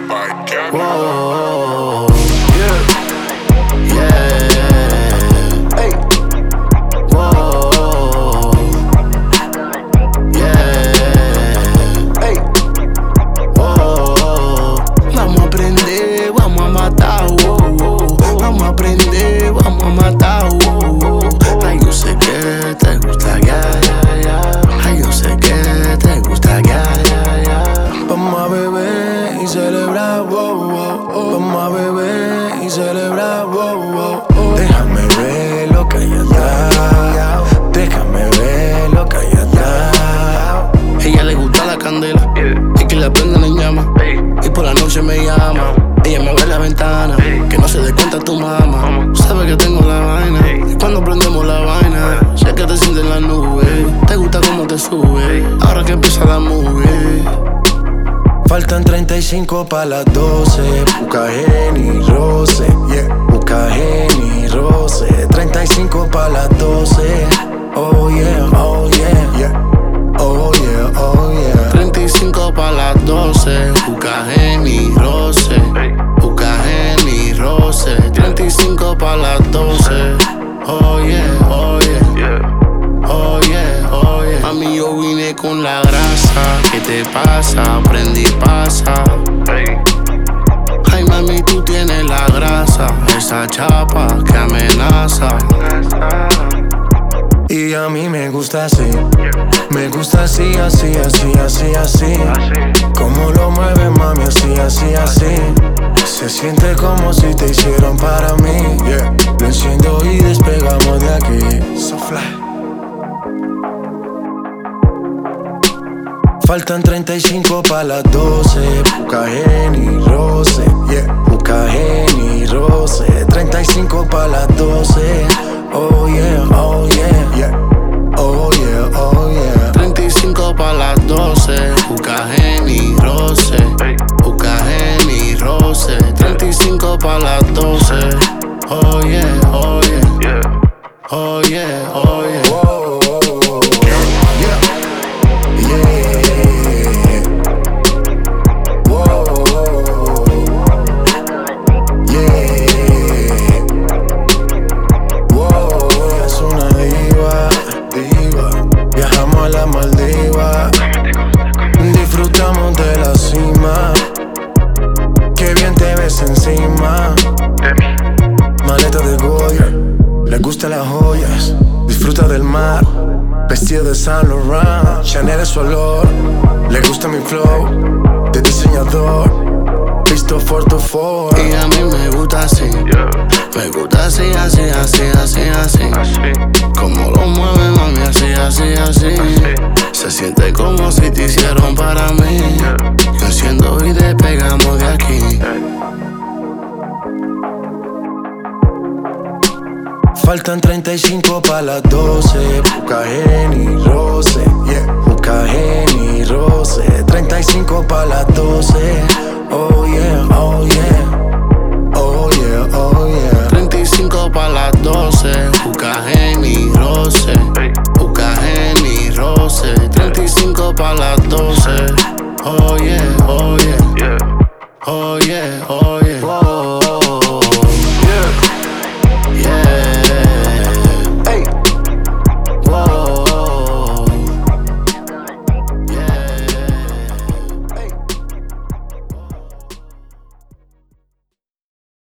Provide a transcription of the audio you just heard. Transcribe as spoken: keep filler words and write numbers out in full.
Whoa, yeah, yeah, hey, whoa, yeah, hey, whoa. Vamos a aprender, vamos a matar, wow, wow. Vamos a aprender, vamos a matar, wow, wow. Ay, yo sé que te gusta, ya, ya, ya. Ay, yo sé que te gusta, ya, ya, ya. Vamos a beber y celebrar, wow, wow, oh. Vamos a beber y celebrar, wow, wow, oh. Déjame ver lo que hay allá. Déjame ver lo que hay allá. Ella le gusta la candela, y que la prendan en llama. Y por la noche me llama. Ella me ve en la ventana, que no se dé cuenta tu mamá. Sabe que tengo la vaina, y cuando prendemos la vaina, sé que te sientes en la nube. Te gusta cómo te sube, ahora que empieza la movie. Faltan treinta y cinco pa' las doce. Busca Jenny Rose, yeah. Busca Jenny Rose. treinta y cinco pa' las doce. Oh yeah, oh yeah, yeah. Oh yeah, oh yeah. treinta y cinco pa' las doce. Busca Jenny Rose. Busca Jenny Rose. treinta y cinco pa' las doce. Oh yeah, oh yeah. Oh yeah, oh yeah. Mami, yo vine con la grasa. ¿Qué te pasa? Prendí y pasa. Ay, mami, tú tienes la grasa. Esa chapa que amenaza. Y a mí me gusta así. Me gusta así, así, así, así, así. Como lo mueve, mami, así, así, así. Se siente como si te hicieron para mí, yeah. Lo enciendo y despegamos de aquí. So fly. Faltan treinta y cinco pa' las doce. Busca Jenny Rose, yeah. Busca Jenny Rose. treinta y cinco pa' las doce. Oh yeah, oh yeah, yeah. Oh yeah, oh yeah. treinta y cinco pa' las doce. Busca Jenny Rose. Busca Jenny Rose. treinta y cinco pa' las doce. Oh yeah, oh yeah. Oh yeah, oh yeah. Whoa, whoa, whoa. Yeah. Yeah. Disfrutamos de la cima. Qué bien te ves encima de mí. Maleta de Goya, le gustan las joyas. Disfruta del mar, vestido de Saint Laurent. Chanel es su olor, le gusta mi flow de diseñador. Visto for to for. Y a mí me gusta así, me gusta así, así, así, así, así. Como lo mueve, mami, así, así, así. Se siente como si te hicieron para mí. Yo enciendo y despegamos de aquí. Faltan treinta y cinco pa' las doce. Busca Jenny Rose.